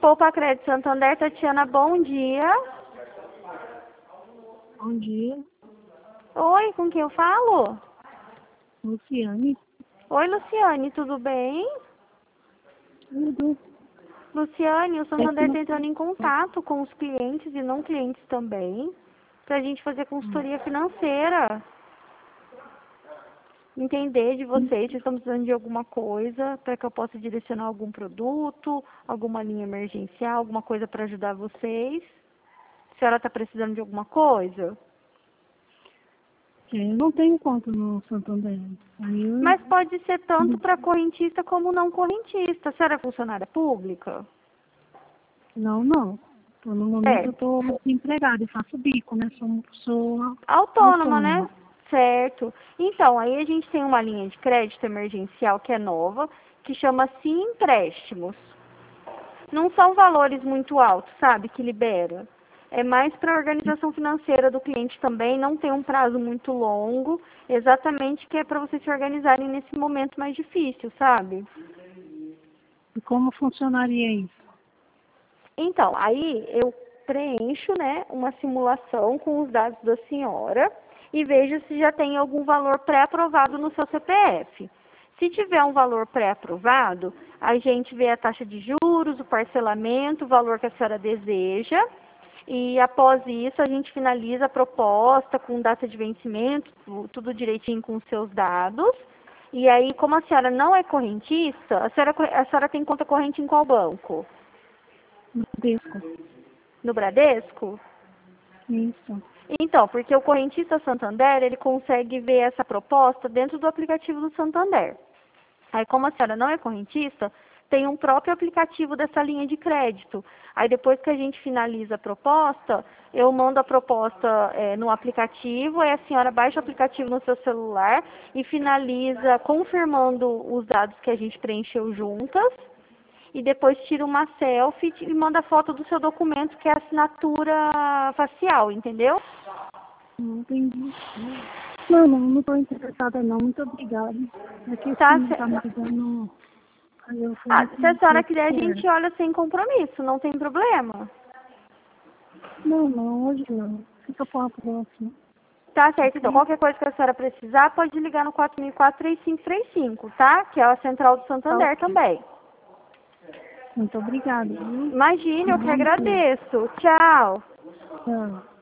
Poupa Crédito Santander, Tatiana, bom dia. Bom dia, Oi, com quem eu falo? Luciane. Oi, Luciane, tudo bem? Tudo. Luciane, o É que Santander não- está entrando em contato com os clientes e não clientes também, para a gente fazer consultoria financeira. Entender de vocês se estão precisando de alguma coisa, para que eu possa direcionar algum produto, alguma linha emergencial, alguma coisa para ajudar vocês. A senhora está precisando de alguma coisa? Eu não tenho conta no Santander. Mas pode ser tanto para correntista como não correntista. A senhora é funcionária pública? Não. No momento eu estou desempregada e faço bico, né? Sou Autônoma, né? autônoma. Certo. Então, aí a gente tem uma linha de crédito emergencial que é nova, que chama Sim Empréstimos. Não são valores muito altos, sabe, que libera. É mais para a organização financeira do cliente também, não tem um prazo muito longo, exatamente que é para vocês se organizarem nesse momento mais difícil, sabe? E como funcionaria isso? Então, aí eu preencho, né, uma simulação com os dados da senhora e vejo se já tem algum valor pré-aprovado no seu CPF. Se tiver um valor pré-aprovado, a gente vê a taxa de juros, o parcelamento, o valor que a senhora deseja. E após isso, a gente finaliza a proposta com data de vencimento, tudo direitinho com os seus dados. E aí, como a senhora não é correntista, a senhora tem conta corrente em qual banco? No disco. No Bradesco? Isso. Então, porque o correntista Santander, ele consegue ver essa proposta dentro do aplicativo do Santander. Aí, como a senhora não é correntista, tem um próprio aplicativo dessa linha de crédito. Aí, depois que a gente finaliza a proposta, eu mando a proposta no aplicativo, aí a senhora baixa o aplicativo no seu celular e finaliza confirmando os dados que a gente preencheu juntas. E depois tira uma selfie e manda foto do seu documento, que é a assinatura facial, entendeu? Não entendi. Não estou interessada não. Muito obrigada. Aqui Tá, sim, tá me dando. Aí eu fui se a senhora que quiser, a era. gente olha sem compromisso, não tem problema. Não, hoje não. Fica para a próxima. Tá certo, então qualquer coisa que a senhora precisar, pode ligar no 4004-3535, tá? Que é a central do Tá Santander ok. também. Muito obrigada, viu? Imagine, eu que Bom dia. agradeço. Tchau. Tchau.